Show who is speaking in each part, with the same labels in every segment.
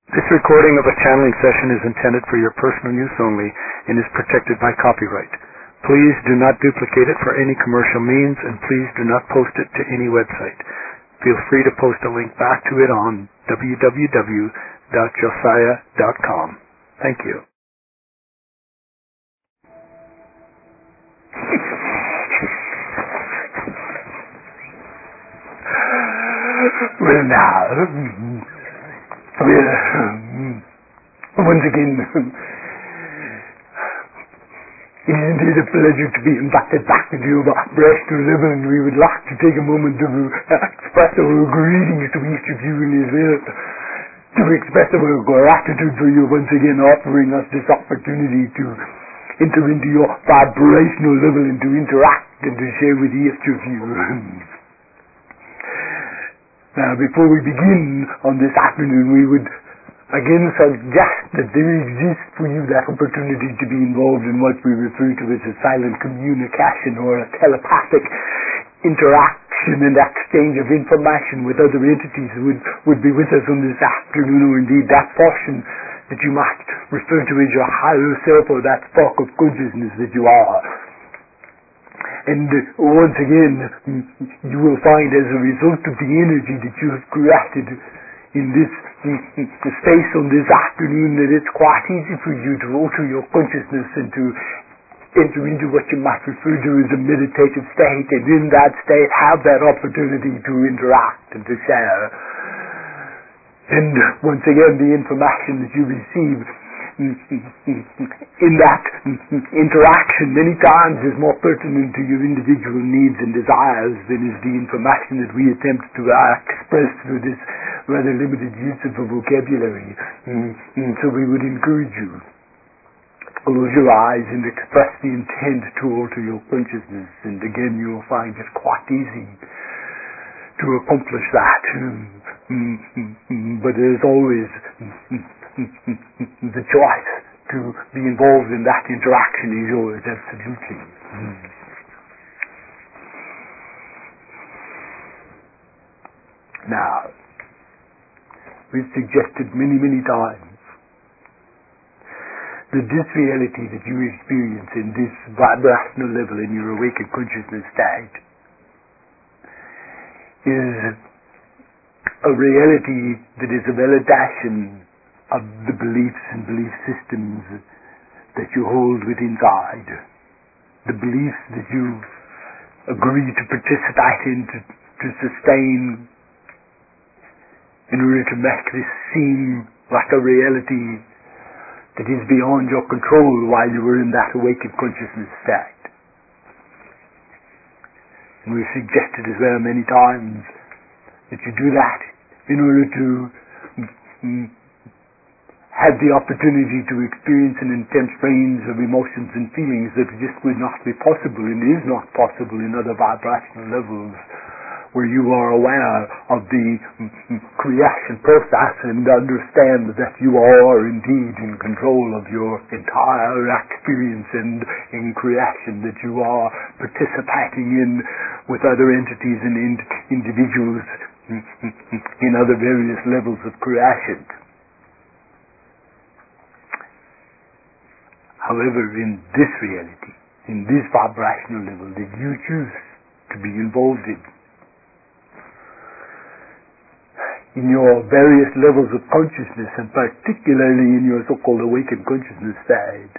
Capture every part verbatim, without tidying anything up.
Speaker 1: This recording of a channeling session is intended for your personal use only and is protected by copyright. Please do not duplicate it for any commercial means, and please do not post it to any website. Feel free to post a link back to it on w w w dot josiah dot com. Thank you.
Speaker 2: Well, now, well, um, once again, it is indeed a pleasure to be invited back into your vibrational level, and we would like to take a moment to express our greetings to each of you in Israel, to express our gratitude for you once again offering us this opportunity to enter into your vibrational level and to interact and to share with each of you. Now, before we begin on this afternoon, we would again suggest that there exists for you that opportunity to be involved in what we refer to as a silent communication or a telepathic interaction and exchange of information with other entities who would, would be with us on this afternoon, or indeed that portion that you might refer to as your higher self, or that spark of consciousness that you are. And uh, once again, you will find as a result of the energy that you have created in this uh, space on this afternoon, that it's quite easy for you to alter your consciousness and to enter into what you might refer to as a meditative state, and in that state have that opportunity to interact and to share. And once again, the information that you receive in that interaction many times is more pertinent to your individual needs and desires than is the information that we attempt to express through this rather limited use of a vocabulary. And so we would encourage you to close your eyes and express the intent to alter your consciousness, and again you will find it quite easy to accomplish that. But there's always the choice to be involved in that interaction is yours, absolutely. Mm. Now, we've suggested many, many times that this reality that you experience in this vibrational level in your awakened consciousness state is a reality that is a validation of the beliefs and belief systems that you hold within inside, the beliefs that you agree to participate in, to, to sustain, in order to make this seem like a reality that is beyond your control while you were in that awakened consciousness state. And we've suggested as well many times that you do that in order to mm, have the opportunity to experience an intense range of emotions and feelings that just would not be possible and is not possible in other vibrational levels, where you are aware of the creation process and understand that you are indeed in control of your entire experience and in creation, that you are participating in with other entities and in individuals in other various levels of creation. However, in this reality, in this vibrational level that you choose to be involved in, in your various levels of consciousness, and particularly in your so-called awakened consciousness side,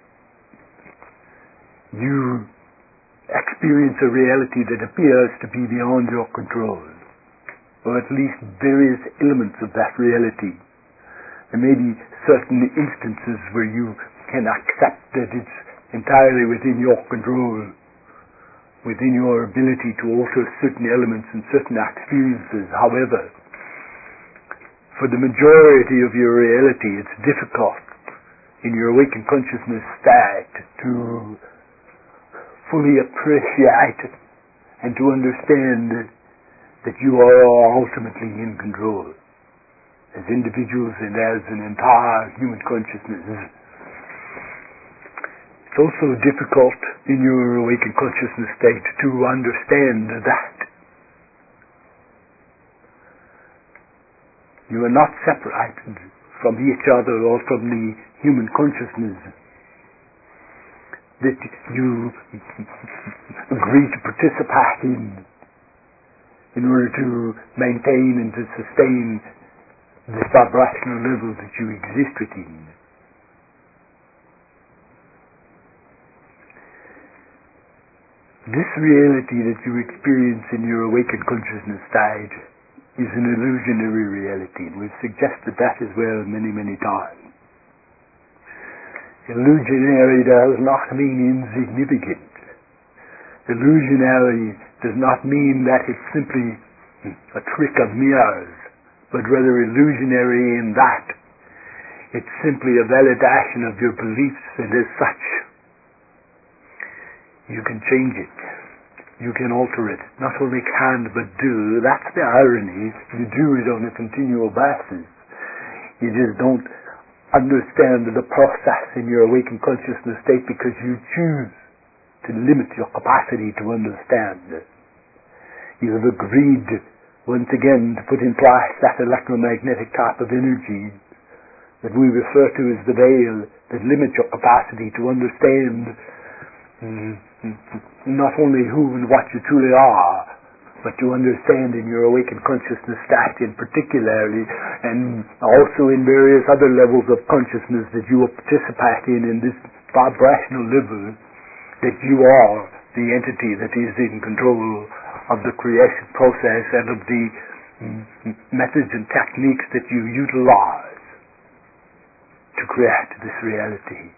Speaker 2: you experience a reality that appears to be beyond your control, or at least various elements of that reality. There may be certain instances where you can accept that it's entirely within your control, within your ability to alter certain elements and certain experiences. However, for the majority of your reality, it's difficult in your awakened consciousness state to fully appreciate and to understand that you are ultimately in control as individuals and as an entire human consciousness. It's also difficult in your awakened consciousness state to understand that you are not separated from each other or from the human consciousness that you agree to participate in in order to maintain and to sustain this vibrational level that you exist within. This reality that you experience in your awakened consciousness state is an illusionary reality, and we've suggested that as well many, many times. Illusionary does not mean insignificant. Illusionary does not mean that it's simply a trick of mirrors, but rather illusionary in that it's simply a validation of your beliefs, and as such, you can change it. You can alter it. Not only can, but do. That's the irony. You do it on a continual basis. You just don't understand the process in your awakened consciousness state because you choose to limit your capacity to understand. You have agreed once again to put in place that electromagnetic type of energy that we refer to as the veil that limits your capacity to understand not only who and what you truly are, but to understand in your awakened consciousness state in particularly, and also in various other levels of consciousness that you are participating in this vibrational level, that you are the entity that is in control of the creation process and of the methods and techniques that you utilize to create this reality.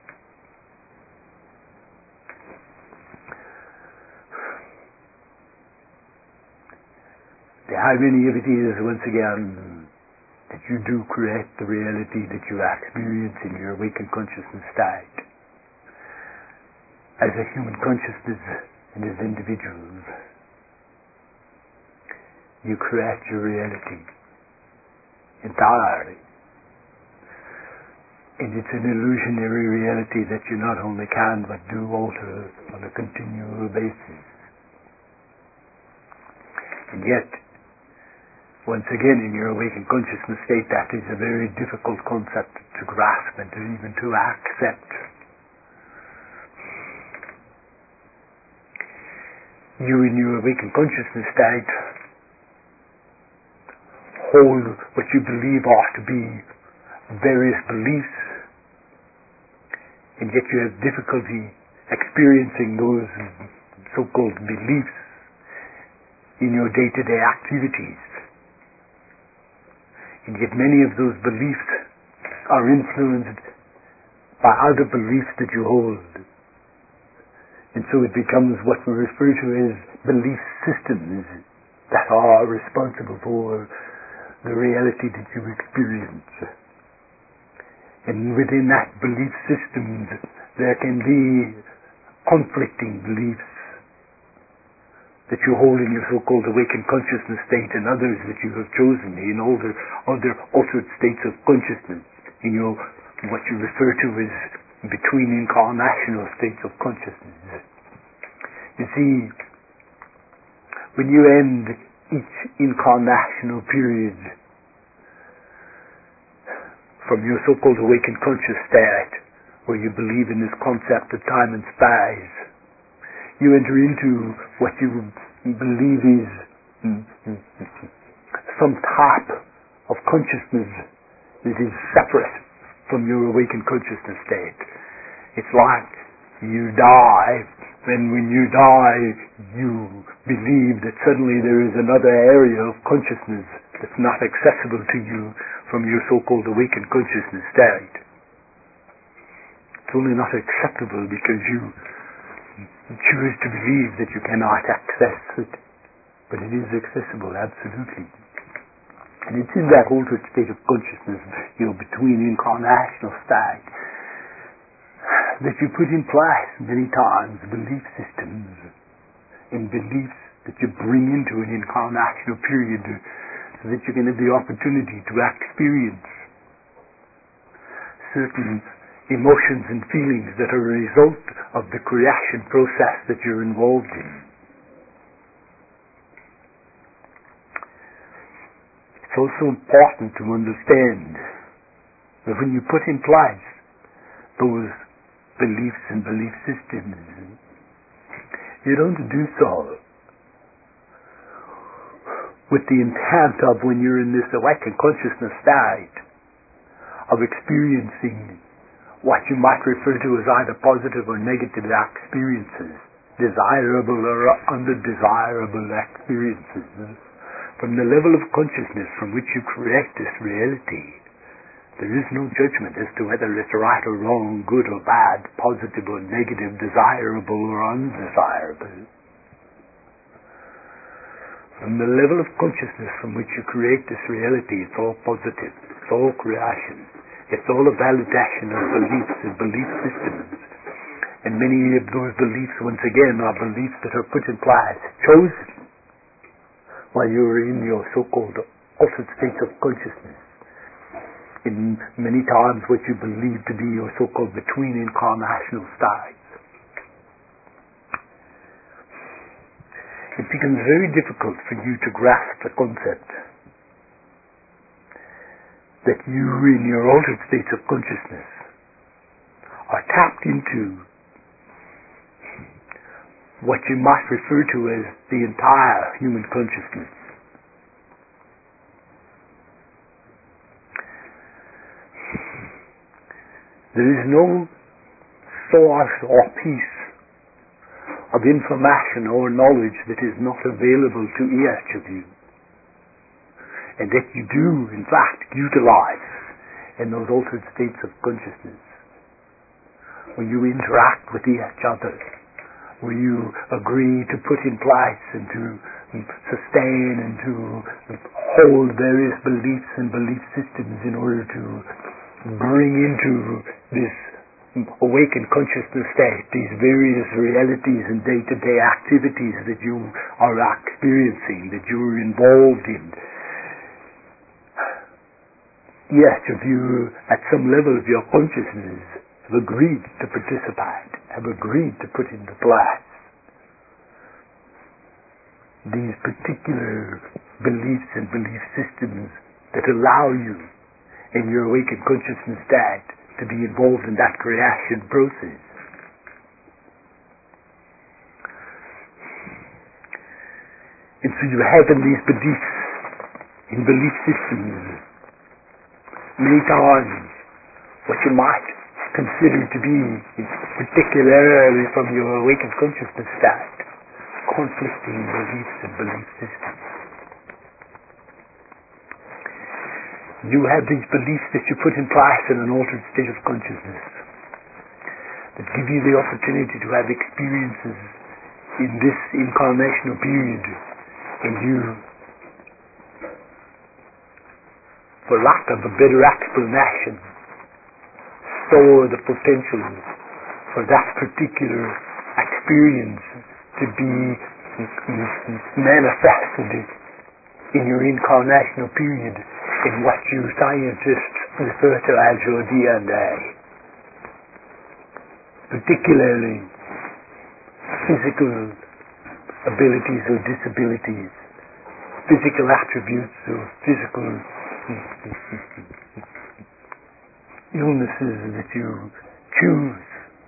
Speaker 2: The irony of it is, once again, that you do create the reality that you experience in your awakened consciousness state. As a human consciousness and as individuals, you create your reality entirely. And it's an illusionary reality that you not only can but do alter on a continual basis. And yet, once again, in your awakened consciousness state, that is a very difficult concept to grasp and to even to accept. You, in your awakened consciousness state, hold what you believe are to be various beliefs, and yet you have difficulty experiencing those so-called beliefs in your day-to-day activities. And yet many of those beliefs are influenced by other beliefs that you hold. And so it becomes what we refer to as belief systems that are responsible for the reality that you experience. And within that belief system, there can be conflicting beliefs that you hold in your so-called awakened consciousness state, and others that you have chosen in older, other altered states of consciousness, in your what you refer to as between incarnational states of consciousness. You see, when you end each incarnational period from your so-called awakened conscious state, where you believe in this concept of time and space, you enter into what you believe is some type of consciousness that is separate from your awakened consciousness state. It's like you die, and when you die, you believe that suddenly there is another area of consciousness that's not accessible to you from your so-called awakened consciousness state. It's only not acceptable because you choose to believe that you cannot access it, but it is accessible, absolutely. And it's in that altered state of consciousness, you know, between incarnational state, that you put in place many times belief systems and beliefs that you bring into an incarnational period so that you can have the opportunity to experience certain emotions and feelings that are a result of the creation process that you're involved in. It's also important to understand But when you put in place those beliefs and belief systems, you don't do so with the intent of, when you're in this awakened consciousness state, of experiencing what you might refer to as either positive or negative experiences, desirable or undesirable experiences. From the level of consciousness from which you create this reality, there is no judgment as to whether it's right or wrong, good or bad, positive or negative, desirable or undesirable. From the level of consciousness from which you create this reality, it's all positive, it's all creation, it's all a validation of beliefs and belief systems. And many of those beliefs, once again, are beliefs that are put in place, chosen, while you are in your so-called altered states of consciousness. In many times what you believe to be your so-called between incarnational states. It becomes very difficult for you to grasp the concept that you, in your altered states of consciousness, are tapped into what you might refer to as the entire human consciousness. There is no source or piece of information or knowledge that is not available to each of you, and that you do, in fact, utilize in those altered states of consciousness, where you interact with each other, where you agree to put in place and to sustain and to hold various beliefs and belief systems in order to bring into this awakened consciousness state these various realities and day-to-day activities that you are experiencing, that you are involved in. Yes, if you, at some level of your consciousness, have agreed to participate, have agreed to put into place these particular beliefs and belief systems that allow you, in your awakened consciousness state, to be involved in that creation process. And so you have in these beliefs, in belief systems, many times what you might consider to be, particularly from your awakened consciousness state, conflicting beliefs and belief systems. You have these beliefs that you put in place in an altered state of consciousness that give you the opportunity to have experiences in this incarnational period, and you, for lack of a better explanation, store the potential for that particular experience to be manifested in your incarnational period in what you scientists refer to as your D N A, particularly physical abilities or disabilities, physical attributes or physical illnesses that you choose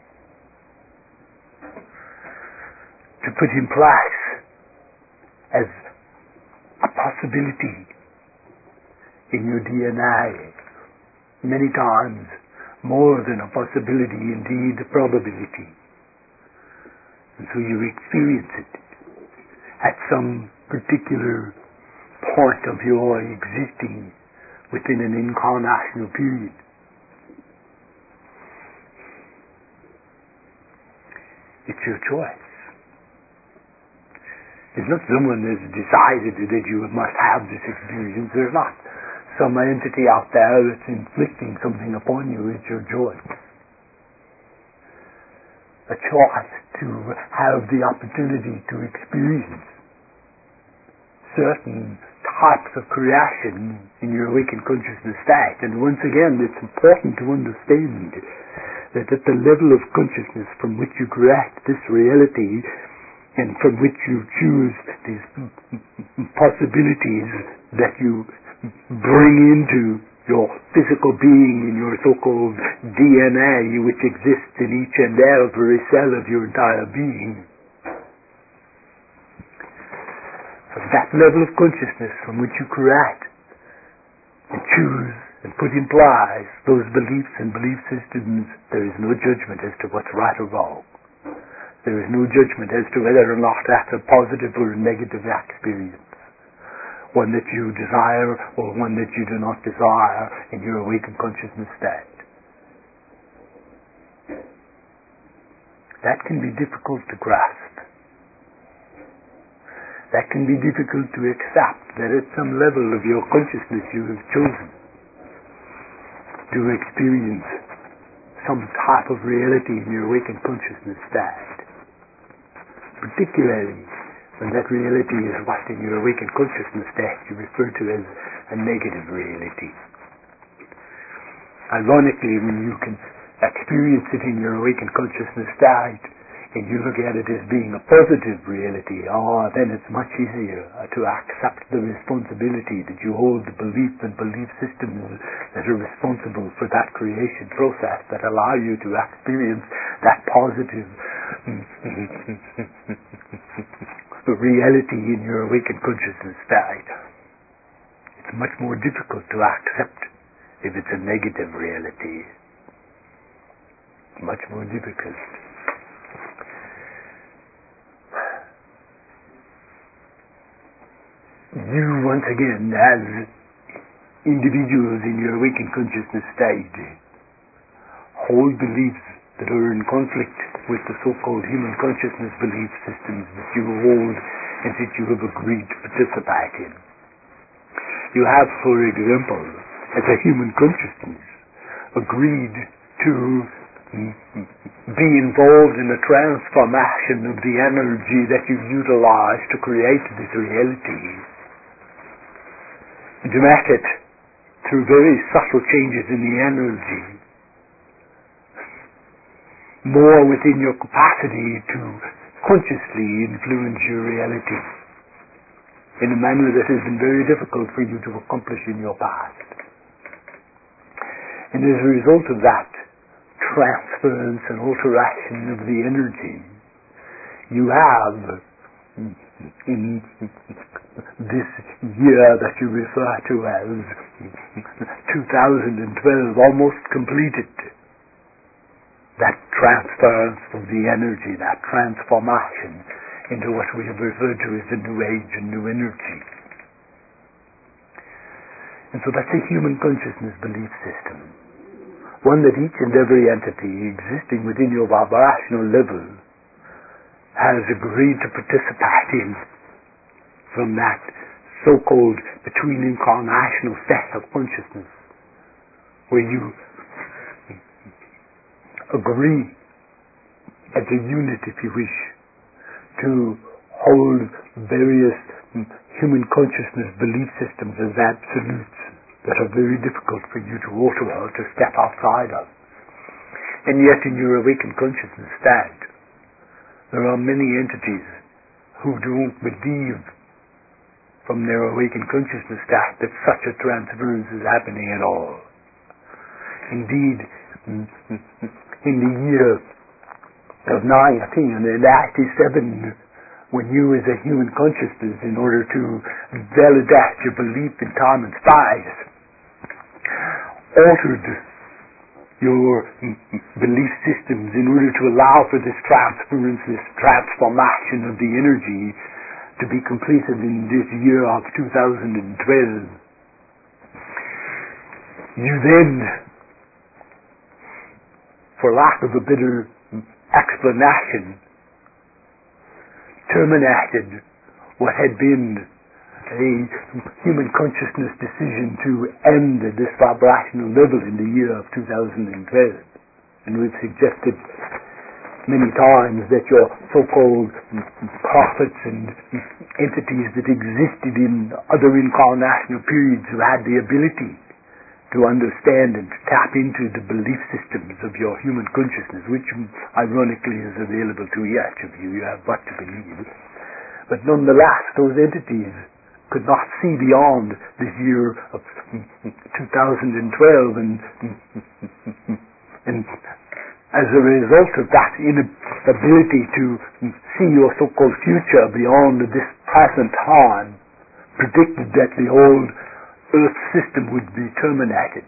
Speaker 2: to put in place as a possibility in your D N A, many times more than a possibility, indeed a probability. And so you experience it at some particular point of your existing within an incarnational period. It's your choice. It's not someone has decided that you must have this experience. There's not some entity out there that's inflicting something upon you. It's your choice. A choice to have the opportunity to experience certain types of creation in your awakened consciousness state. And once again, it's important to understand that at the level of consciousness from which you create this reality and from which you choose these possibilities that you bring into your physical being in your so-called D N A, which exists in each and every cell of your entire being. From that level of consciousness from which you create and choose and put in place those beliefs and belief systems, there is no judgment as to what's right or wrong. There is no judgment as to whether or not that's a positive or a negative experience, one that you desire or one that you do not desire in your awakened consciousness state. That can be difficult to grasp. That can be difficult to accept, that at some level of your consciousness you have chosen to experience some type of reality in your awakened consciousness state. Particularly when that reality is what in your awakened consciousness state you refer to as a negative reality. Ironically, when you can experience it in your awakened consciousness state and you look at it as being a positive reality, oh, then it's much easier to accept the responsibility that you hold the belief and belief systems that are responsible for that creation process that allow you to experience that positive reality in your awakened consciousness state. It's much more difficult to accept if it's a negative reality. It's much more difficult. You, once again, as individuals in your awakened consciousness state, hold beliefs that are in conflict with the so-called human consciousness belief systems that you hold and that you have agreed to participate in. You have, for example, as a human consciousness, agreed to be involved in the transformation of the energy that you utilize to create this reality, to make it through very subtle changes in the energy more within your capacity to consciously influence your reality in a manner that has been very difficult for you to accomplish in your past. And as a result of that transference and alteration of the energy, you have, in this year that you refer to as two thousand twelve, almost completed that transference of the energy, that transformation into what we have referred to as the new age and new energy. And so that's a human consciousness belief system, one that each and every entity existing within your vibrational level has agreed to participate in, from that so-called between incarnational state of consciousness, where you agree as a unit, if you wish, to hold various human consciousness belief systems as absolutes that are very difficult for you to alter or to step outside of. And yet in your awakened consciousness state, there are many entities who don't believe from their awakened consciousness state that such a transference is happening at all. Indeed, in the year of nineteen eighty-seven, when you as a human consciousness, in order to validate your belief in time and space, altered your belief systems in order to allow for this transference, this transformation of the energy to be completed in this year of two thousand twelve. You then, for lack of a better explanation, terminated what had been a human consciousness decision to end at this vibrational level in the year of two thousand twelve. And we've suggested many times that your so-called prophets and entities that existed in other incarnational periods who had the ability to understand and to tap into the belief systems of your human consciousness, which ironically is available to each of you. You have what to believe. But nonetheless, those entities could not see beyond this year of two thousand twelve, and, and as a result of that inability to see your so-called future beyond this present time, predicted that the old Earth system would be terminated.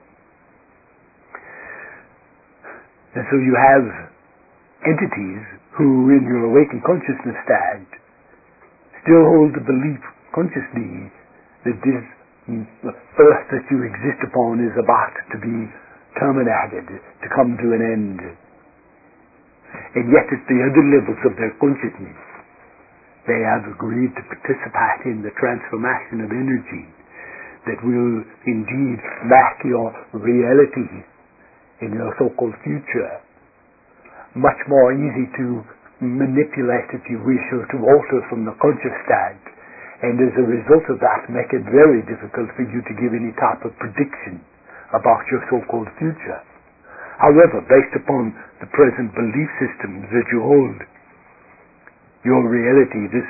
Speaker 2: And so you have entities who, in your awakened consciousness state, still hold the belief consciously that this Earth that you exist upon is about to be terminated, to come to an end. And yet at the other levels of their consciousness, they have agreed to participate in the transformation of energy that will indeed make your reality in your so-called future much more easy to manipulate, if you wish, or to alter from the conscious state, and as a result of that make it very difficult for you to give any type of prediction about your so-called future. However, based upon the present belief systems that you hold, your reality, this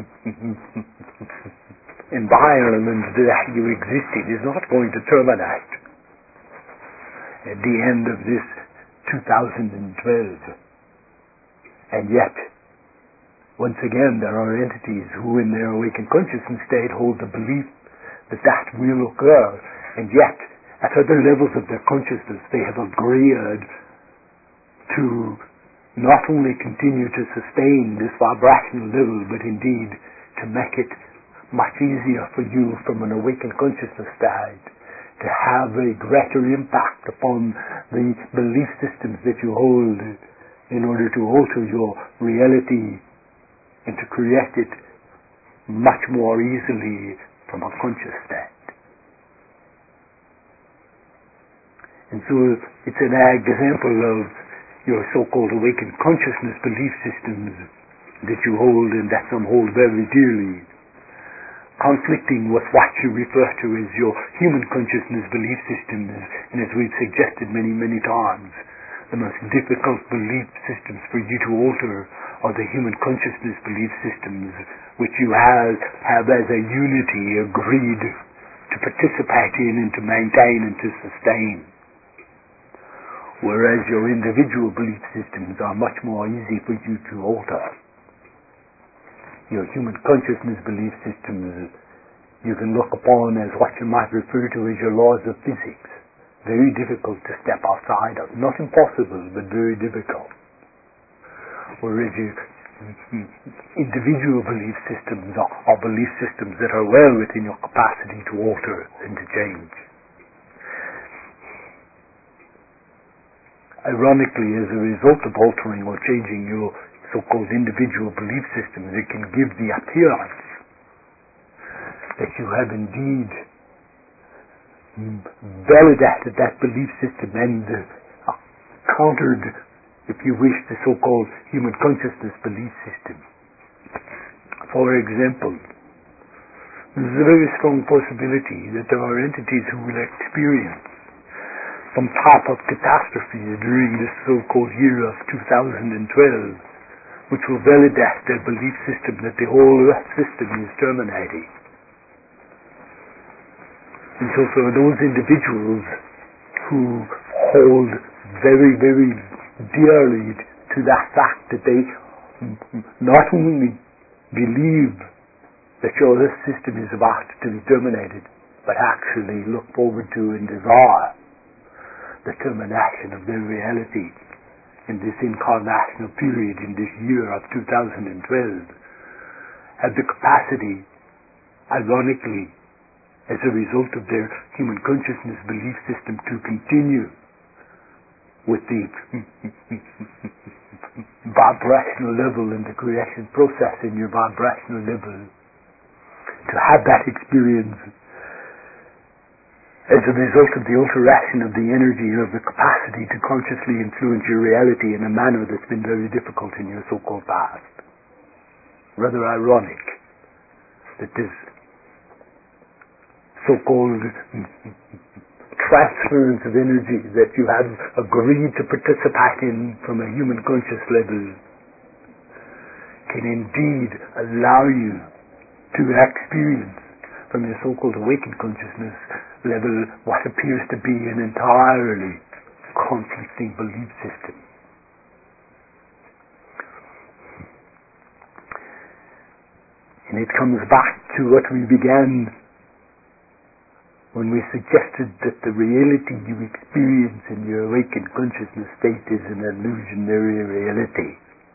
Speaker 2: environment that you exist in, is not going to terminate at the end of this two thousand twelve. And yet, once again, there are entities who in their awakened consciousness state hold the belief that that will occur, and yet at other levels of their consciousness they have agreed to not only continue to sustain this vibrational level, but indeed to make it much easier for you from an awakened consciousness state to have a greater impact upon the belief systems that you hold in order to alter your reality and to create it much more easily from a conscious state. And so it's an example of your so-called awakened consciousness belief systems that you hold and that some hold very dearly, conflicting with what you refer to as your human consciousness belief systems, and as we've suggested many, many times, the most difficult belief systems for you to alter are the human consciousness belief systems which you have, have as a unity agreed to participate in and to maintain and to sustain. Whereas your individual belief systems are much more easy for you to alter. Your human consciousness belief systems you can look upon as what you might refer to as your laws of physics. Very difficult to step outside of. Not impossible, but very difficult. Whereas your individual belief systems are, are belief systems that are well within your capacity to alter and to change. Ironically, as a result of altering or changing your so-called individual belief systems, it can give the appearance that you have indeed validated that belief system and uh, countered, if you wish, the so-called human consciousness belief system. For example, there's a very strong possibility that there are entities who will experience some type of catastrophe during this so-called year of two thousand twelve, which will validate their belief system that the whole Earth system is terminating. And so for those individuals who hold very, very dearly to that fact that they not only believe that your Earth system is about to be terminated, but actually look forward to and desire the termination of their reality in this incarnational period, in this year of two thousand twelve, have the capacity, ironically, as a result of their human consciousness belief system, to continue with the vibrational level and the creation process in your vibrational level, to have that experience as a result of the alteration of the energy and of the capacity to consciously influence your reality in a manner that's been very difficult in your so-called past. Rather ironic that this so-called transference of energy that you have agreed to participate in from a human conscious level can indeed allow you to experience from your so-called awakened consciousness level what appears to be an entirely conflicting belief system. And it comes back to what we began when we suggested that the reality you experience in your awakened consciousness state is an illusionary reality.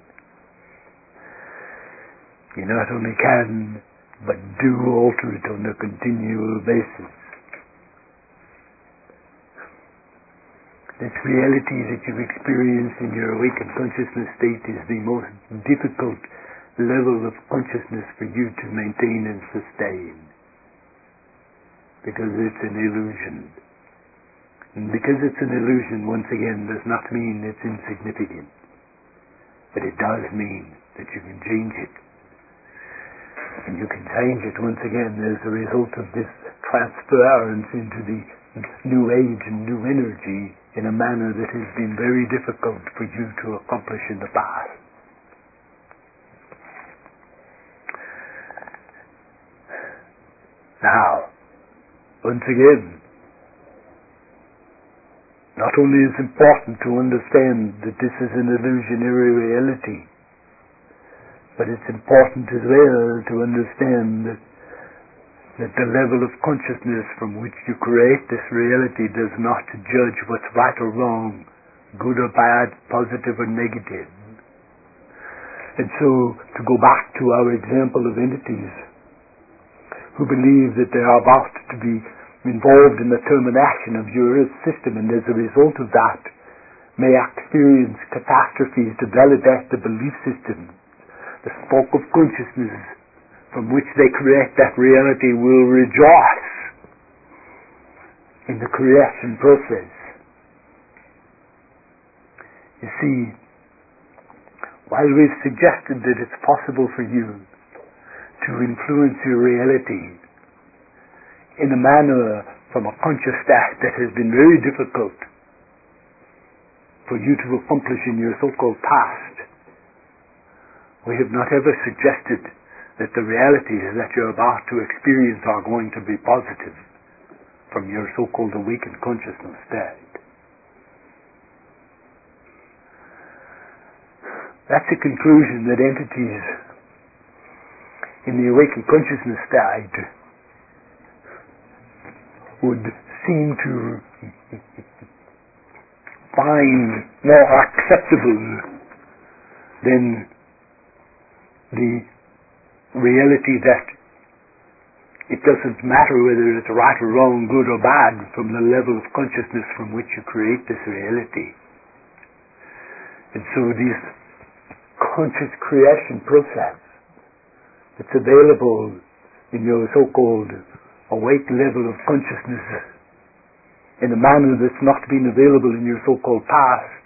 Speaker 2: You not only can, but do alter it on a continual basis. This reality that you experience in your awakened consciousness state is the most difficult level of consciousness for you to maintain and sustain, because it's an illusion. And because it's an illusion, once again, does not mean it's insignificant, but it does mean that you can change it. And you can change it once again as a result of this transference into the new age and new energy in a manner that has been very difficult for you to accomplish in the past. Now, once again, not only is it important to understand that this is an illusionary reality, but it's important as well to understand that, that the level of consciousness from which you create this reality does not judge what's right or wrong, good or bad, positive or negative. And so, to go back to our example of entities who believe that they are about to be involved in the termination of your earth system, and as a result of that may experience catastrophes to validate the belief system, the spark of consciousness from which they create that reality will rejoice in the creation process. You see, while we've suggested that it's possible for you to influence your reality in a manner from a conscious state that has been very difficult for you to accomplish in your so-called past, we have not ever suggested that the realities that you're about to experience are going to be positive from your so-called awakened consciousness state. That's a conclusion that entities in the awakened consciousness state would seem to find more acceptable than the reality that it doesn't matter whether it's right or wrong, good or bad, from the level of consciousness from which you create this reality. And so this conscious creation process that's available in your so-called awake level of consciousness in a manner that's not been available in your so-called past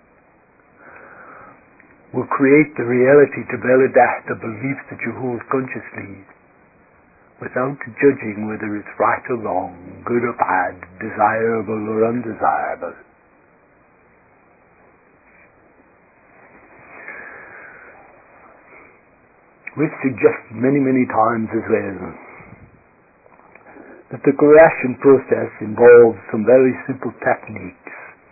Speaker 2: will create the reality to validate the beliefs that you hold consciously without judging whether it's right or wrong, good or bad, desirable or undesirable. We've suggested many, many times as well that the creation process involves some very simple techniques.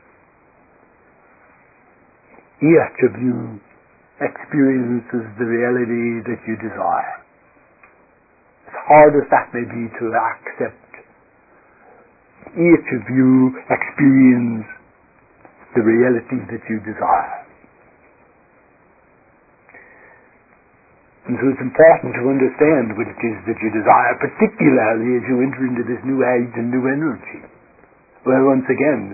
Speaker 2: Each of you experiences the reality that you desire. As hard as that may be to accept, each of you experience the reality that you desire. And so it's important to understand what it is that you desire, particularly as you enter into this new age and new energy, where once again,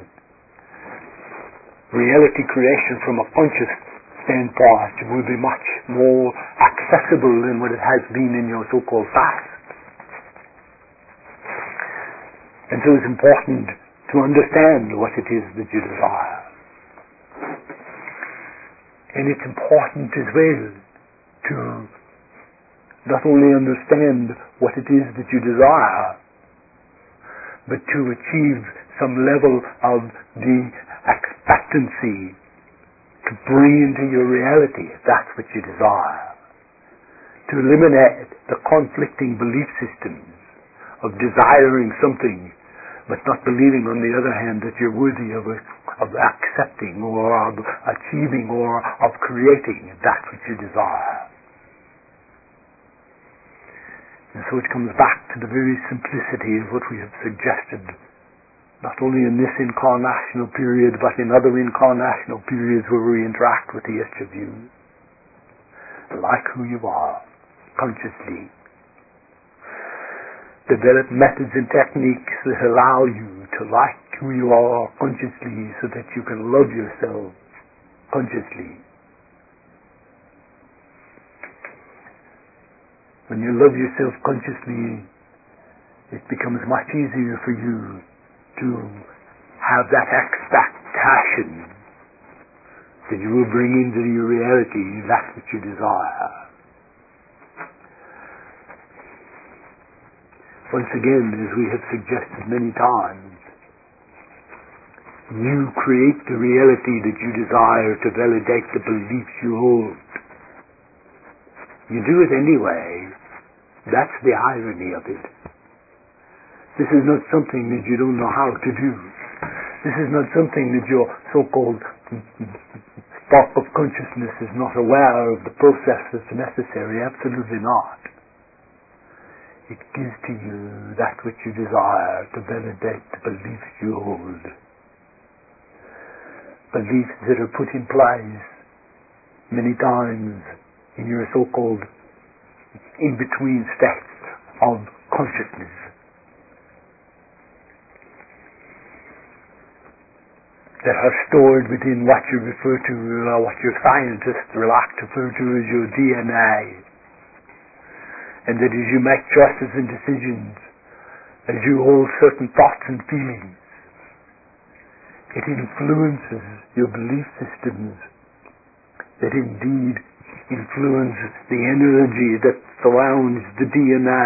Speaker 2: reality creation from a conscious standpoint will be much more accessible than what it has been in your so-called past. And so it's important to understand what it is that you desire. And it's important as well to not only understand what it is that you desire, but to achieve some level of the expectancy to bring into your reality if that's what you desire. To eliminate the conflicting belief systems of desiring something, but not believing, on the other hand, that you're worthy of, of accepting or of achieving or of creating that which you desire. And so it comes back to the very simplicity of what we have suggested, not only in this incarnational period, but in other incarnational periods where we interact with each of you. Like who you are, consciously. Develop methods and techniques that allow you to like who you are consciously so that you can love yourself consciously. When you love yourself consciously, it becomes much easier for you to have that expectation that you will bring into your reality that which you desire. Once again, as we have suggested many times, you create the reality that you desire to validate the beliefs you hold. You do it anyway. That's the irony of it. This is not something that you don't know how to do. This is not something that your so-called spark of consciousness is not aware of the process that's necessary. Absolutely not. It gives to you that which you desire to validate the beliefs you hold. Beliefs that are put in place many times in your so-called in-between states of consciousness. That are stored within what you refer to, or what your scientists like to refer to as your D N A. And that as you make choices and decisions, as you hold certain thoughts and feelings, it influences your belief systems, that indeed influences the energy that surrounds the D N A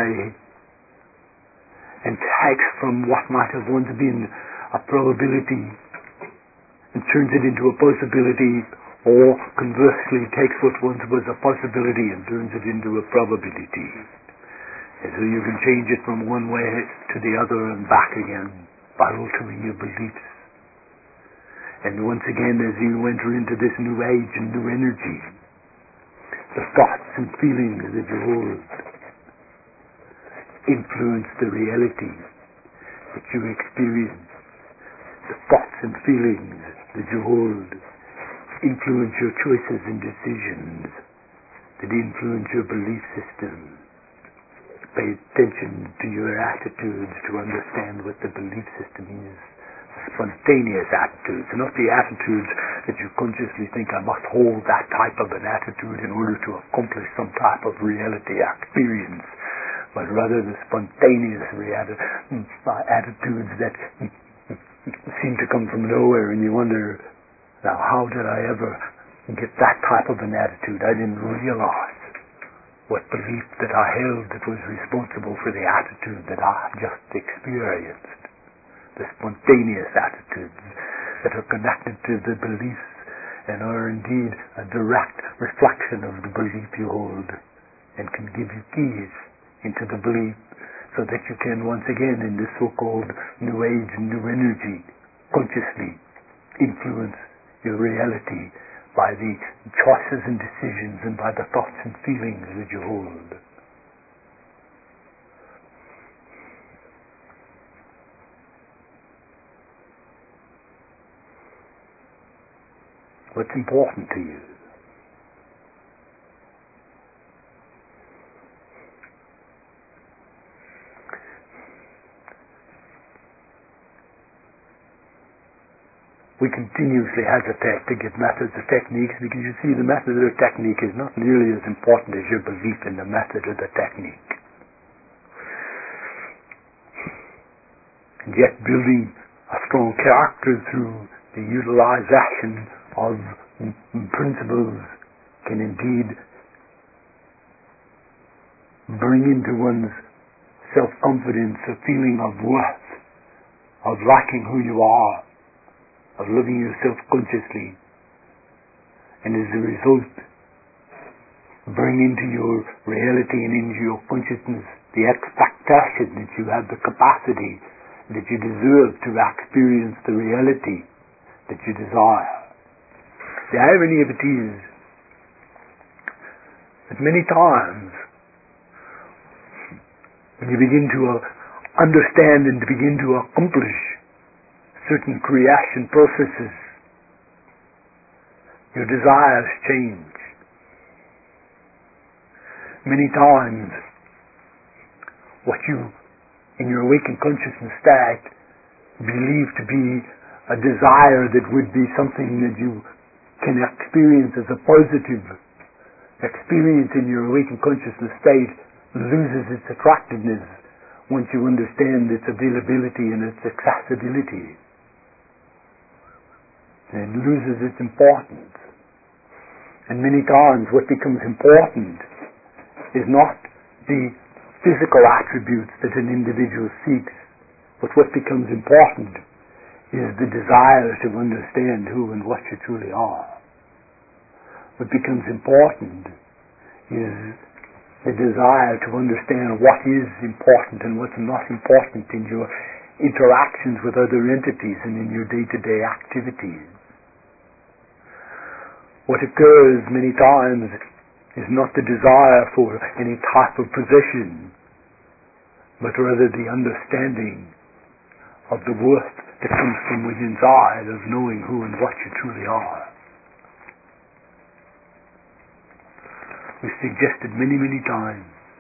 Speaker 2: and takes from what might have once been a probability and turns it into a possibility, or conversely takes what once was a possibility and turns it into a probability. And so you can change it from one way to the other and back again by altering your beliefs. And once again, as you enter into this new age and new energy, the thoughts and feelings that you hold influence the reality that you experience. The thoughts and feelings that you hold influence your choices and decisions, that influence your belief system. Pay attention to your attitudes to understand what the belief system is. Spontaneous attitudes, not the attitudes that you consciously think, I must hold that type of an attitude in order to accomplish some type of reality experience, but rather the spontaneous reality, attitudes that seem to come from nowhere, and you wonder, now how did I ever get that type of an attitude? I didn't realize what belief that I held that was responsible for the attitude that I just experienced. The spontaneous attitudes that are connected to the beliefs and are indeed a direct reflection of the belief you hold and can give you keys into the belief so that you can once again in this so-called new age, new energy, consciously influence your reality by the choices and decisions and by the thoughts and feelings that you hold. What's important to you? We continuously hesitate to give methods or techniques because you see the method or technique is not nearly as important as your belief in the method or the technique. And yet building a strong character through the utilization of principles can indeed bring into one's self-confidence a feeling of worth, of liking who you are, of loving yourself consciously, and as a result bring into your reality and into your consciousness the expectation that you have the capacity, that you deserve to experience the reality that you desire. The irony of it is that many times when you begin to uh, understand and to begin to accomplish certain creation processes, your desires change. Many times what you in your awakened consciousness state believe to be a desire that would be something that you can experience as a positive experience in your awakened consciousness state loses its attractiveness once you understand its availability and its accessibility. It loses its importance. And many times what becomes important is not the physical attributes that an individual seeks, but what becomes important is the desire to understand who and what you truly are. What becomes important is the desire to understand what is important and what's not important in your interactions with other entities and in your day-to-day activities. What occurs many times is not the desire for any type of possession, but rather the understanding of the worth that comes from within inside of knowing who and what you truly are. We've suggested many, many times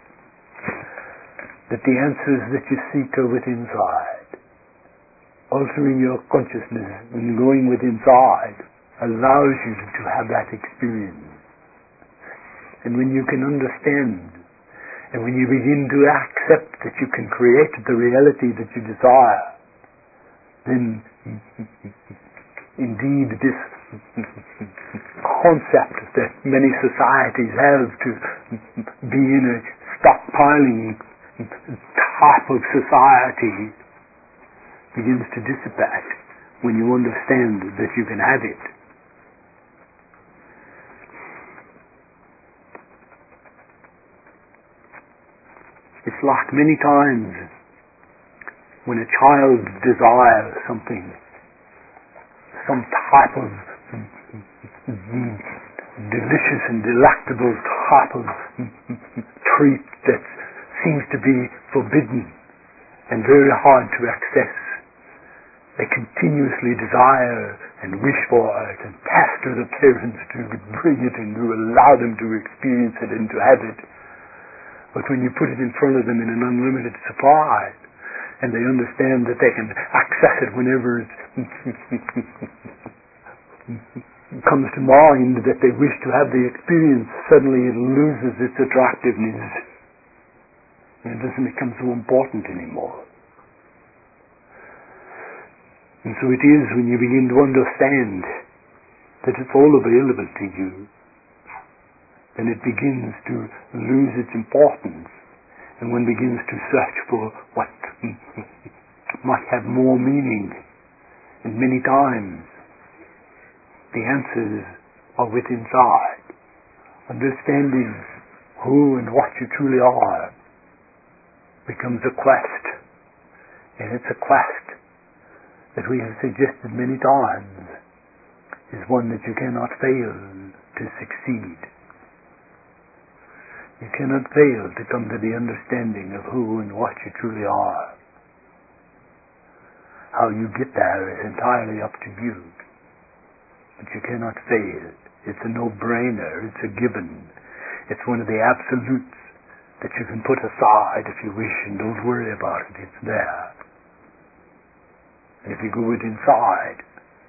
Speaker 2: that the answers that you seek are within inside. Altering your consciousness and going within inside allows you to have that experience. And when you can understand, and when you begin to accept that you can create the reality that you desire, then indeed this concept that many societies have to be in a stockpiling type of society begins to dissipate when you understand that you can have it. It's like many times when a child desires something, some type of delicious and delectable type of treat that seems to be forbidden and very hard to access. They continuously desire and wish for it and pester the parents to bring it and to allow them to experience it and to have it. But when you put it in front of them in an unlimited supply, and they understand that they can access it whenever it comes to mind that they wish to have the experience, suddenly it loses its attractiveness. And it doesn't become so important anymore. And so it is when you begin to understand that it's all available to you, then it begins to lose its importance, and one begins to search for what might have more meaning. And many times the answers are within inside. Understanding who and what you truly are becomes a quest, and it's a quest that we have suggested many times is one that you cannot fail to succeed. You cannot fail to come to the understanding of who and what you truly are. How you get there is entirely up to you. But you cannot fail. It's a no-brainer. It's a given. It's one of the absolutes that you can put aside if you wish and don't worry about it. It's there. And if you go it inside,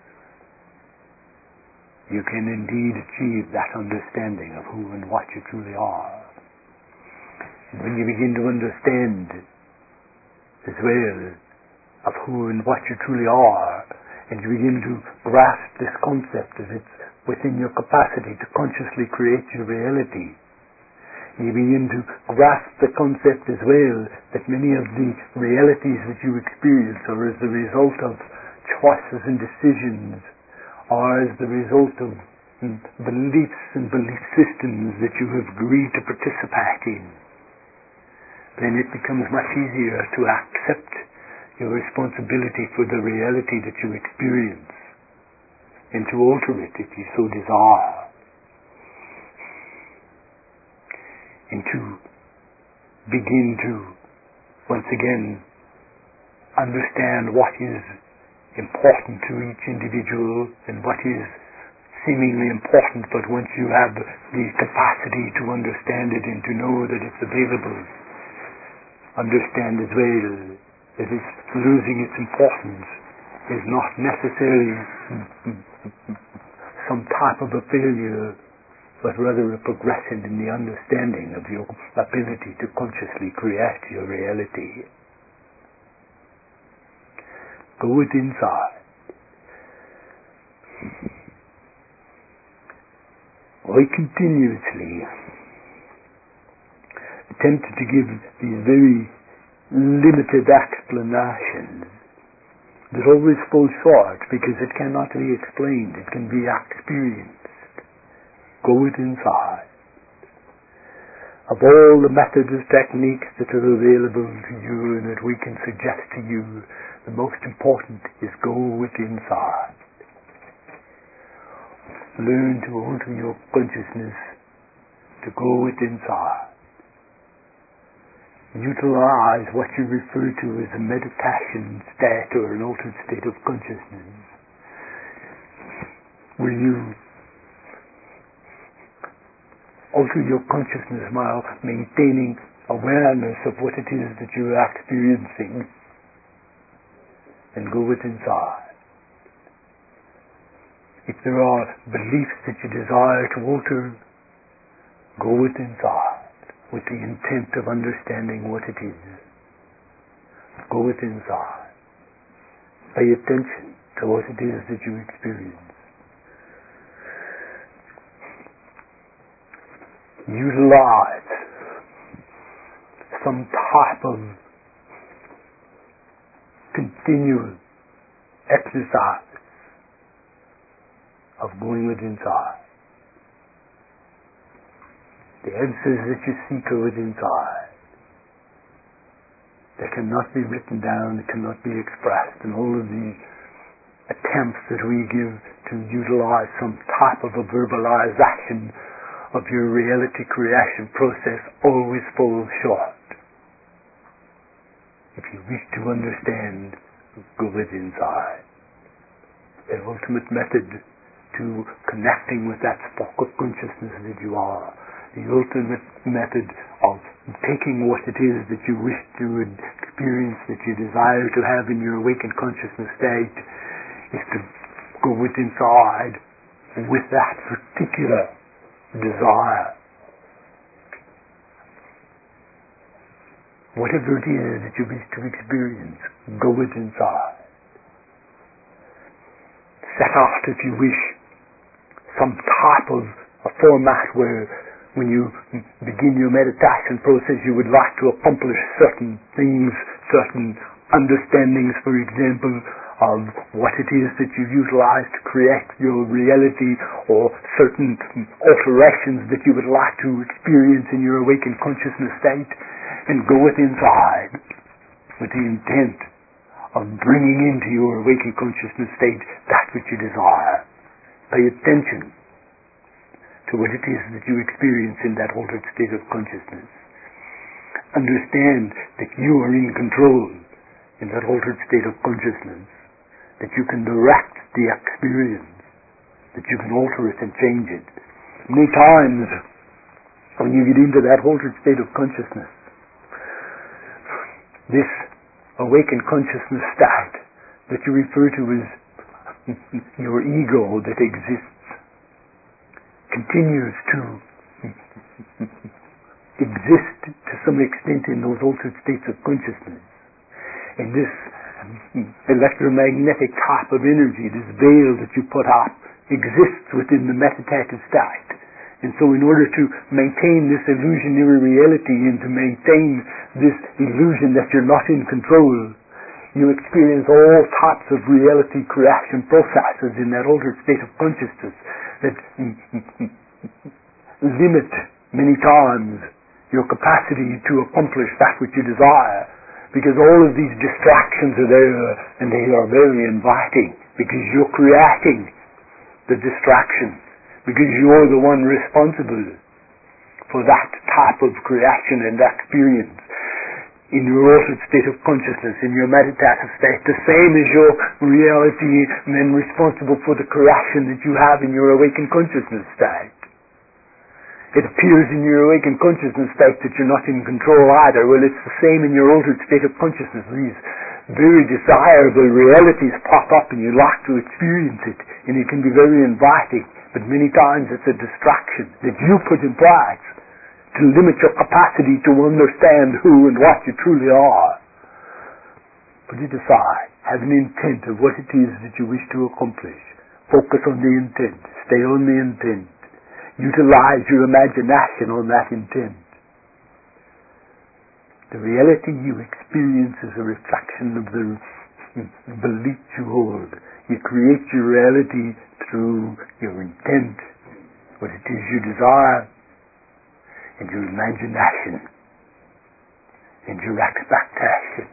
Speaker 2: you can indeed achieve that understanding of who and what you truly are. And when you begin to understand as well of who and what you truly are, and you begin to grasp this concept that it's within your capacity to consciously create your reality, you begin to grasp the concept as well that many of the realities that you experience are as the result of choices and decisions, are as the result of beliefs and belief systems that you have agreed to participate in. then it becomes much easier to accept your responsibility for the reality that you experience and to alter it if you so desire, and to begin to once again understand what is important to each individual and what is seemingly important, but once you have the capacity to understand it and to know that it's available, understand as well that it's losing its importance is not necessarily some type of a failure, but rather a progression in the understanding of your ability to consciously create your reality. Go with inside. I continuously attempted to give these very limited explanations that always fall short because it cannot be explained, it can be experienced. Go with inside. Of all the methods and techniques that are available to you and that we can suggest to you, the most important is go with inside. Learn to alter your consciousness to go with inside. Utilize what you refer to as a meditation state or an altered state of consciousness, where you alter your consciousness while maintaining awareness of what it is that you are experiencing, and go with inside. If there are beliefs that you desire to alter, go with inside with the intent of understanding what it is. Go with inside. Pay attention to what it is that you experience. Utilize some type of continual exercise of going with inside. The answers that you seek are within inside. They cannot be written down, they cannot be expressed, and all of the attempts that we give to utilize some type of a verbalization of your reality creation process always falls short. If you wish to understand, go with inside. The ultimate method to connecting with that spark of consciousness that you are, the ultimate method of taking what it is that you wish to experience, that you desire to have in your awakened consciousness state, is to go with inside with that particular desire. Whatever it is that you wish to experience, go with inside. Set out, if you wish, some type of a format where when you begin your meditation process you would like to accomplish certain things, certain understandings, for example, of what it is that you utilize to create your reality, or certain alterations that you would like to experience in your awakened consciousness state, and go with inside with the intent of bringing into your awakened consciousness state that which you desire. Pay attention to what it is that you experience in that altered state of consciousness. Understand that you are in control in that altered state of consciousness, that you can direct the experience, that you can alter it and change it. Many times when you get into that altered state of consciousness, this awakened consciousness state that you refer to as your ego that exists continues to exist to some extent in those altered states of consciousness. And this electromagnetic type of energy, this veil that you put up, exists within the meditative state. And so in order to maintain this illusionary reality and to maintain this illusion that you're not in control, you experience all types of reality creation processes in that altered state of consciousness that limit many times your capacity to accomplish that which you desire, because all of these distractions are there and they are very inviting, because you're creating the distraction, because you're the one responsible for that type of creation and experience in your altered state of consciousness, in your meditative state, the same as your reality and then responsible for the creation that you have in your awakened consciousness state. It appears in your awakened consciousness state that you're not in control either. Well, it's the same in your altered state of consciousness. These very desirable realities pop up and you like to experience it, and it can be very inviting, but many times it's a distraction that you put in place to limit your capacity to understand who and what you truly are. Put it aside. Have an intent of what it is that you wish to accomplish. Focus on the intent. Stay on the intent. Utilize your imagination on that intent. The reality you experience is a reflection of the belief you hold. You create your reality through your intent, what it is you desire, and your imagination, and your expectation.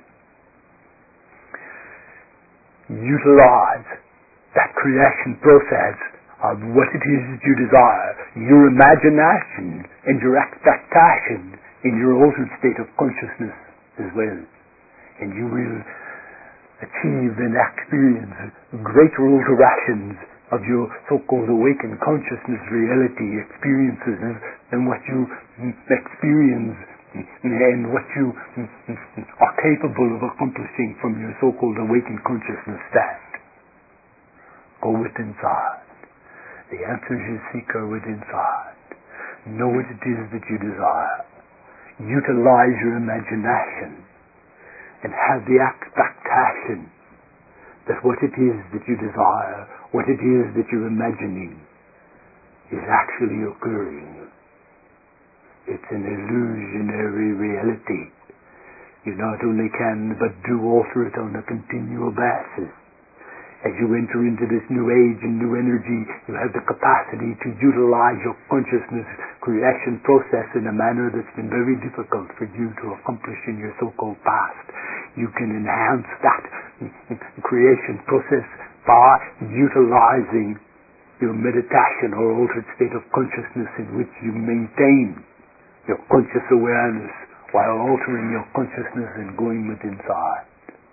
Speaker 2: Utilize that creation process of what it is that you desire, your imagination and your expectation in your altered state of consciousness as well. And you will achieve and experience greater alterations of your so-called awakened consciousness reality experiences than what you experience and what you are capable of accomplishing from your so-called awakened consciousness state. Go within inside. The answers you seek are within inside. Know what it is that you desire. Utilize your imagination and have the expectation that what it is that you desire, what it is that you're imagining, is actually occurring. It's an illusionary reality. You not only can but do alter it on a continual basis. As you enter into this new age and new energy, you have the capacity to utilize your consciousness creation process in a manner that's been very difficult for you to accomplish in your so-called past. You can enhance that creation process by utilizing your meditation or altered state of consciousness in which you maintain your conscious awareness while altering your consciousness and going within inside.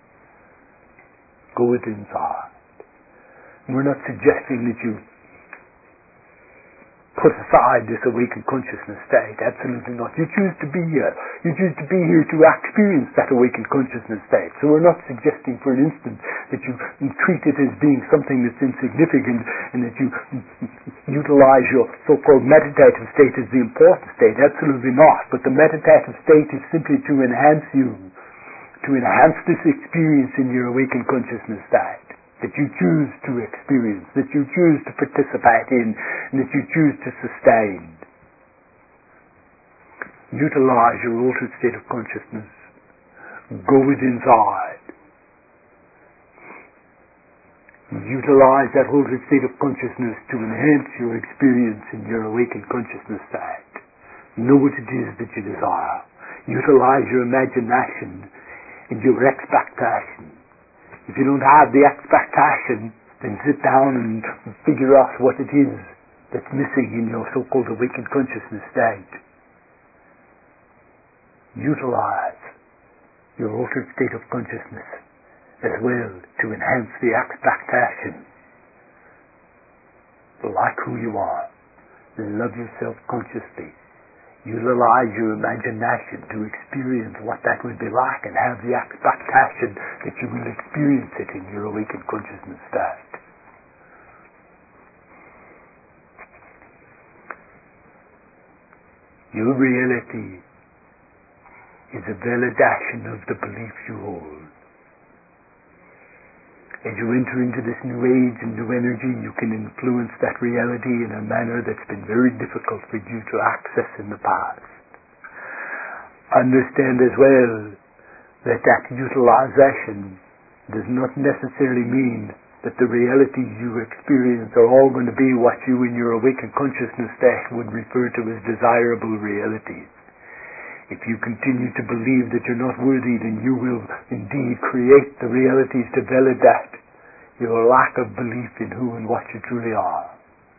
Speaker 2: Go within inside. We're not suggesting that you put aside this awakened consciousness state. Absolutely not. You choose to be here. You choose to be here to experience that awakened consciousness state. So we're not suggesting for an instant that you treat it as being something that's insignificant and that you utilize your so-called meditative state as the important state. Absolutely not. But the meditative state is simply to enhance you, to enhance this experience in your awakened consciousness state that you choose to experience, that you choose to participate in, and that you choose to sustain. Utilize your altered state of consciousness. Go within inside. Utilize that altered state of consciousness to enhance your experience in your awakened consciousness state. Know what it is that you desire. Utilize your imagination and your expectation. If you don't have the expectation, then sit down and figure out what it is that's missing in your so-called awakened consciousness state. Utilize your altered state of consciousness as well to enhance the expectation. Like who you are. Love yourself consciously. Utilize your imagination to experience what that would be like and have the expectation that you will experience it in your awakened consciousness state. Your reality is a validation of the beliefs you hold. As you enter into this new age and new energy, you can influence that reality in a manner that's been very difficult for you to access in the past. Understand as well that that utilization does not necessarily mean that the realities you experience are all going to be what you in your awakened consciousness state would refer to as desirable realities. If you continue to believe that you're not worthy, then you will indeed create the realities to validate your lack of belief in who and what you truly are.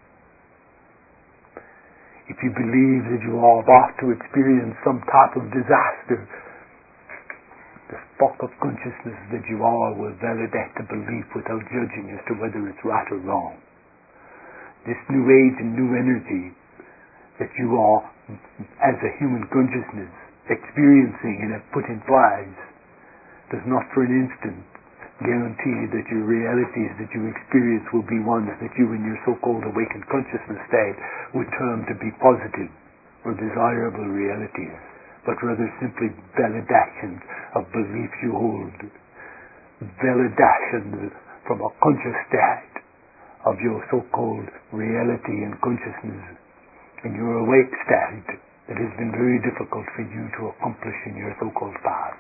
Speaker 2: If you believe that you are about to experience some type of disaster, the spark of consciousness that you are will validate the belief without judging as to whether it's right or wrong. This new age and new energy that you are, as a human consciousness, experiencing and have put in place, does not for an instant guarantee that your realities that you experience will be ones that you in your so-called awakened consciousness state would term to be positive or desirable realities, but rather simply validations of beliefs you hold, validations from a conscious state of your so-called reality and consciousness in your awake state that has been very difficult for you to accomplish in your so-called path.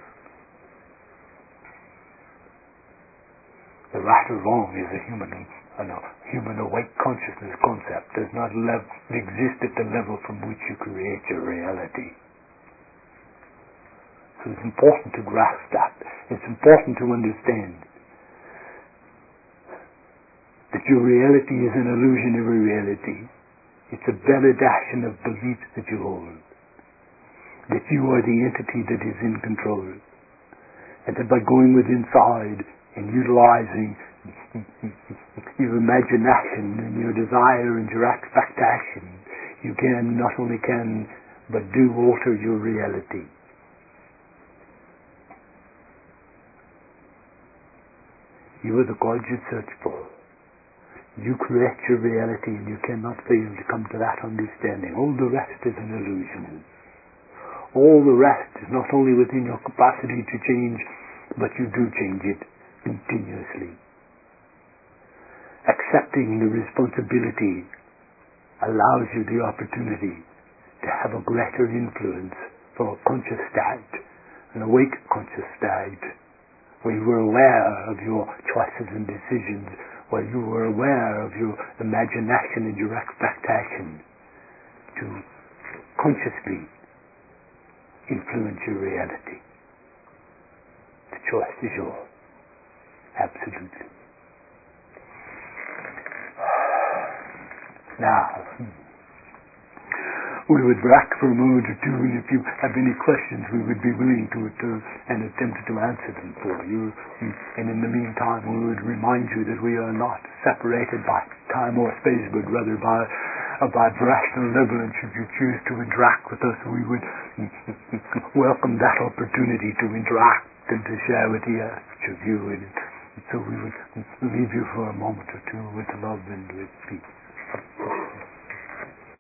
Speaker 2: The right or wrong is a human, uh, no, human awake consciousness concept, does not lev- exist at the level from which you create your reality. So it's important to grasp that. It's important to understand that your reality is an illusionary reality. It's a validation of beliefs that you hold. That you are the entity that is in control. And that by going within inside and utilizing your imagination and your desire and your expectation, you can not only can but do alter your reality. You are the God you search for. You create your reality and you cannot fail to come to that understanding. All the rest is an illusion. All the rest is not only within your capacity to change, but you do change it continuously. Accepting the responsibility allows you the opportunity to have a greater influence for a conscious state, an awake conscious state, where you are aware of your choices and decisions, where you are aware of your imagination and your expectation to consciously influence your reality. The choice is yours. Absolutely. Now, we would break for a moment or two, and if you have any questions, we would be willing to, to and attempt to answer them for you. And in the meantime, we would remind you that we are not separated by time or space, but rather by a vibrational level, and should you choose to interact with us, we would welcome that opportunity to interact and to share with the each of you. And so we would leave you for a moment or two with love and with peace.